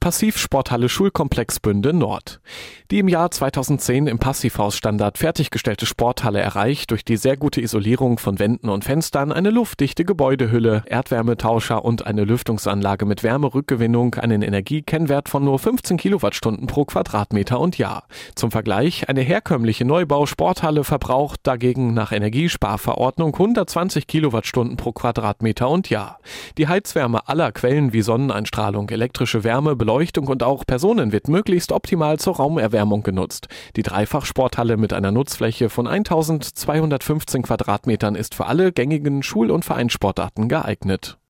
Passivsporthalle Schulkomplex Bünde Nord. Die im Jahr 2010 im Passivhausstandard fertiggestellte Sporthalle erreicht durch die sehr gute Isolierung von Wänden und Fenstern eine luftdichte Gebäudehülle, Erdwärmetauscher und eine Lüftungsanlage mit Wärmerückgewinnung einen Energiekennwert von nur 15 Kilowattstunden pro Quadratmeter und Jahr. Zum Vergleich, eine herkömmliche Neubau-Sporthalle verbraucht dagegen nach Energiesparverordnung 120 Kilowattstunden pro Quadratmeter und Jahr. Die Heizwärme aller Quellen wie Sonneneinstrahlung, elektrische Wärme, Beleuchtung und auch Personen wird möglichst optimal zur Raumerwärmung genutzt. Die Dreifachsporthalle mit einer Nutzfläche von 1215 Quadratmetern ist für alle gängigen Schul- und Vereinssportarten geeignet.